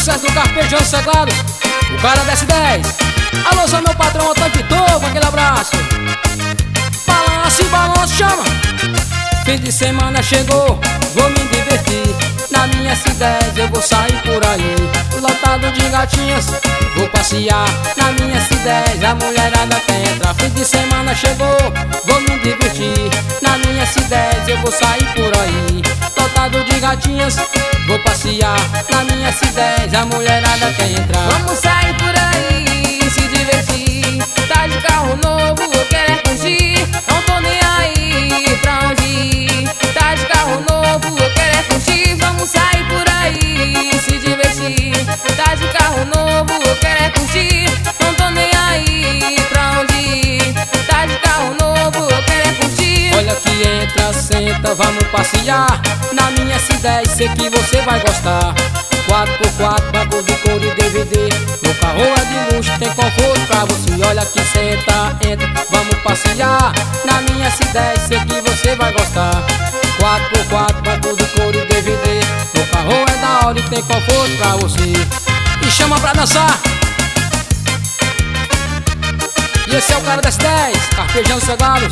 sucesso do Carpejão Sagrado, o cara desce 10. Alô, sou meu patrão, o Tanque Toco, aquele abraço. Balança e balança, chama. Fim de semana chegou, vou me divertir. Na minha C10 eu vou sair por aí, lotado de gatinhas, vou passear. Na minha C10 a mulherada quer entrar. Fim de semana chegou, vou me divertir. Na minha C10 eu vou sair por aí, lotado de gatinhas, vou passear. Na minha C10 a mulherada quer entrar. Vamos sair por aí, se divertir. Tá de carro novo, eu quero é curtir. Não tô nem aí pra onde ir. Tá de carro novo, eu quero é curtir. Vamos sair por aí, se divertir. Tá de carro novo, eu quero é curtir. Não tô nem aí pra onde ir. Tá de carro novo, eu quero é curtir. Olha que entra, senta, vamos passear. Na minha C10 sei que você vai gostar. 4x4, banco de couro e DVD. O carro é de luxo, tem conforto pra você. Olha que senta, entra, vamos passear. Na minha C10 sei que você vai gostar. 4x4, banco de couro e DVD. O carro é da hora e tem conforto pra você. E chama pra dançar. E esse é o cara das 10, Carpejão Sagrado.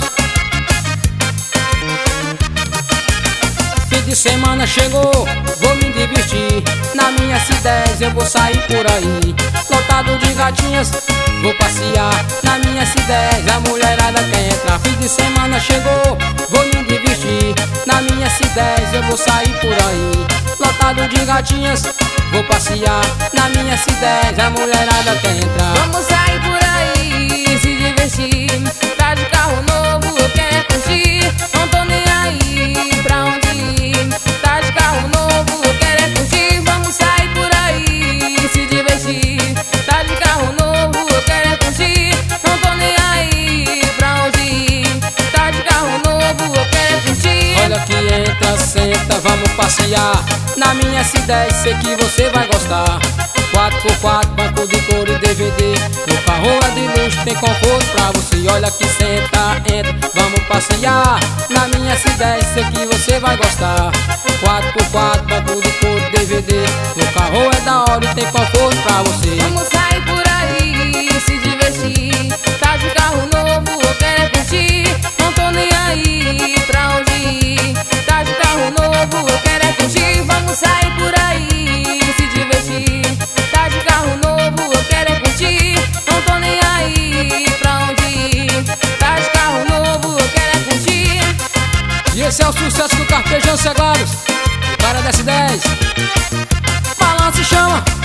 Fim de semana chegou, vou me divertir. Na minha C10 eu vou sair por aí, lotado de gatinhas, vou passear. Na minha C10 a mulherada quer entrar. Fim de semana chegou, vou me divertir. Na minha C10 eu vou sair por aí, lotado de gatinhas, vou passear. Na minha C10 a mulherada quer entrar. Vamos sair por aí, se divertir. Tá de carro novo, eu quero é curtir. Não tô nem aí pra onde ir. Tá de carro novo, eu quero é curtir. Vamos sair por aí, se divertir. Tá de carro novo, eu quero é curtir. Não tô nem aí pra onde ir. Tá de carro novo, eu quero é curtir. Olha que entra, senta, vamos passear. Na minha C10 sei que você vai gostar. 4x4, banco de couro e DVD. O carro é de luxo, tem conforto pra você. Olha que senta, entra, vamos passear. Na minha C10 sei que você vai gostar. 4x4, banco de couro e DVD. O carro é da hora e tem conforto pra você. Vamos sair por aí, se divertir. Tá de carro novo, eu quero é curtir. Não tô nem aí pra onde ir. Tá de carro novo, eu quero é curtir. Vamos sair por aí, se divertir. Tá de carro novo, eu quero é curtir. Não tô nem aí pra onde ir. Tá de carro novo, eu quero é curtir. E esse é o sucesso do Carpejão Sagrado, o cara desce 10. Balança e chama.